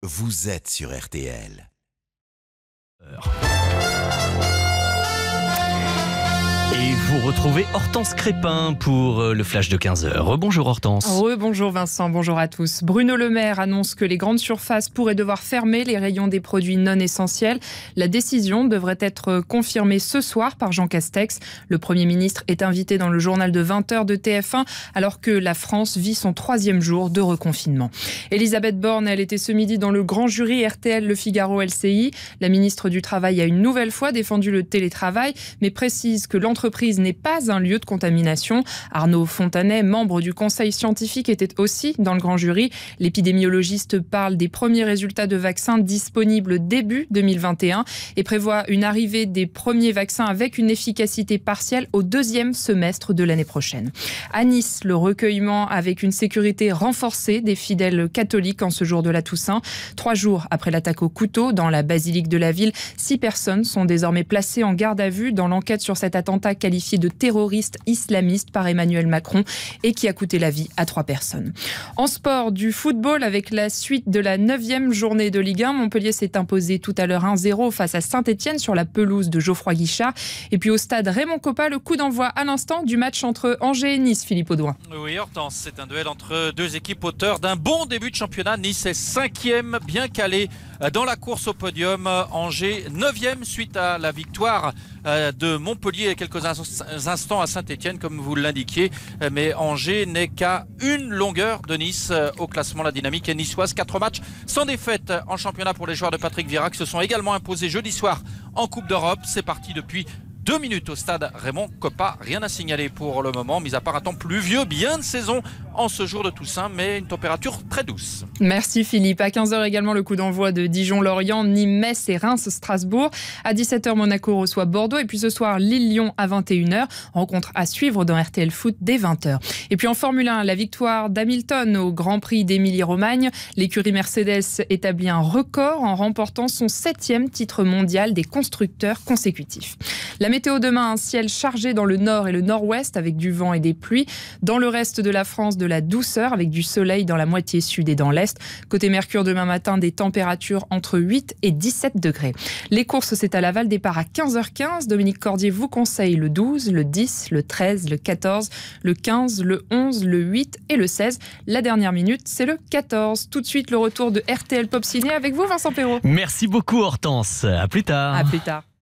vous êtes sur RTL. Et vous retrouvez Hortense Crépin pour le flash de 15h. Bonjour Hortense. Bonjour Vincent, bonjour à tous. Bruno Le Maire annonce que les grandes surfaces pourraient devoir fermer les rayons des produits non essentiels. La décision devrait être confirmée ce soir par Jean Castex. Le Premier ministre est invité dans le journal de 20h de TF1 alors que la France vit son 3e jour de reconfinement. Elisabeth Borne, elle était ce midi dans le grand jury RTL Le Figaro LCI. La ministre du Travail a une nouvelle fois défendu le télétravail mais précise que l'entreprise n'est pas un lieu de contamination. Arnaud Fontanet, membre du conseil scientifique, était aussi dans le grand jury. L'épidémiologiste parle des premiers résultats de vaccins disponibles début 2021 et prévoit une arrivée des premiers vaccins avec une efficacité partielle au 2e semestre de l'année prochaine. À Nice, le recueillement avec une sécurité renforcée des fidèles catholiques en ce jour de la Toussaint. 3 jours après l'attaque au couteau dans la basilique de la ville, 6 personnes sont désormais placées en garde à vue dans l'enquête sur cet attentat qualifié de terroriste islamiste par Emmanuel Macron et qui a coûté la vie à 3 personnes. En sport, du football avec la suite de la 9e journée de Ligue 1. Montpellier s'est imposé tout à l'heure 1-0 face à Saint-Etienne sur la pelouse de Geoffroy Guichard. Et puis au stade Raymond Kopa, le coup d'envoi à l'instant du match entre Angers et Nice, Philippe Audouin. Oui, Hortense, c'est un duel entre 2 équipes auteurs d'un bon début de championnat. Nice est 5e, bien calé dans la course au podium. Angers 9e suite à la victoire de Montpellier il y a quelques instants à Saint-Etienne, comme vous l'indiquiez. Mais Angers n'est qu'à une longueur de Nice au classement. La dynamique est niçoise. 4 matchs sans défaite en championnat pour les joueurs de Patrick Vieira qui se sont également imposés jeudi soir en Coupe d'Europe. C'est parti depuis 2 minutes au stade Raymond Kopa. Rien à signaler pour le moment, mis à part un temps pluvieux, bien de saison en ce jour de Toussaint, mais une température très douce. Merci Philippe. À 15h également, le coup d'envoi de Dijon-Lorient, Nîmes-Metz et Reims-Strasbourg. À 17h, Monaco reçoit Bordeaux. Et puis ce soir, Lille-Lyon à 21h. Rencontre à suivre dans RTL Foot dès 20h. Et puis en Formule 1, la victoire d'Hamilton au Grand Prix d'Émilie-Romagne. L'écurie Mercedes établit un record en remportant son 7e titre mondial des constructeurs consécutifs. La météo demain, un ciel chargé dans le nord et le nord-ouest avec du vent et des pluies. Dans le reste de la France, de la douceur avec du soleil dans la moitié sud et dans l'est. Côté Mercure, demain matin, des températures entre 8 et 17 degrés. Les courses, c'est à Laval, départ à 15h15. Dominique Cordier vous conseille le 12, le 10, le 13, le 14, le 15, le 11, le 8 et le 16. La dernière minute, c'est le 14. Tout de suite, le retour de RTL Pop Ciné avec vous, Vincent Perrault. Merci beaucoup Hortense. À plus tard. À plus tard.